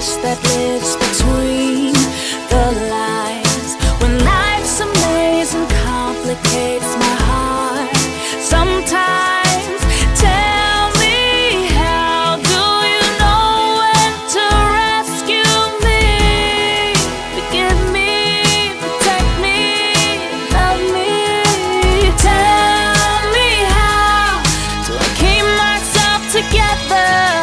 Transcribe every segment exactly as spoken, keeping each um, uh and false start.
face that lives between the lines. When life's a maze and complicates my heart, sometimes tell me, how do you know when to rescue me? Forgive me, protect me, love me. Tell me, how do I keep myself together?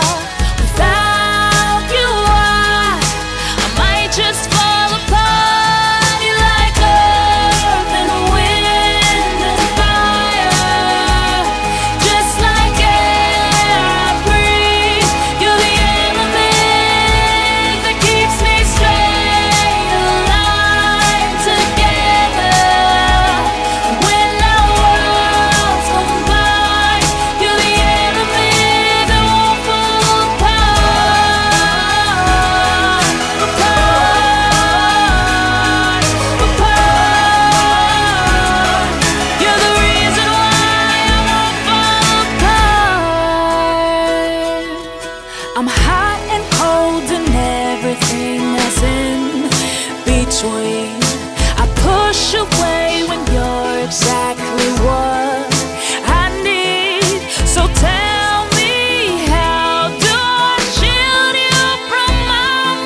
I'm hot and cold and everything that's in between. I push away when you're exactly what I need. So tell me, how do I shield you from my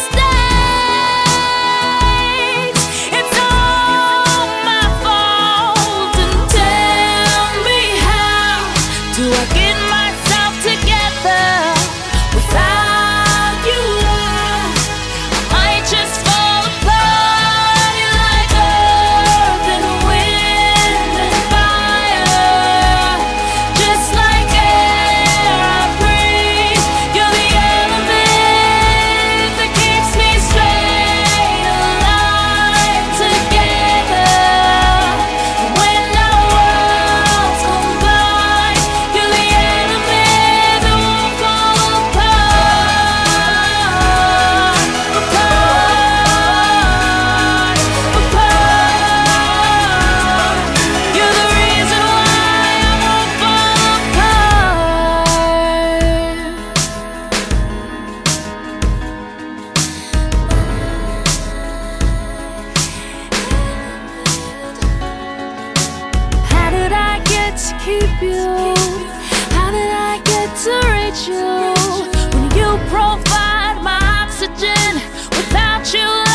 mistakes? It's all my fault. And tell me, how do I get myself together? Without you, I might just fall apart. You're like earth and wind and fire, just like air I breathe. You're the element that keeps me straight, alive together. When our worlds collide, you're the element that won't fall apart. You're the reason why I won't fall apart. How did I get to keep you? How did I get to reach you? When you provide my oxygen, without you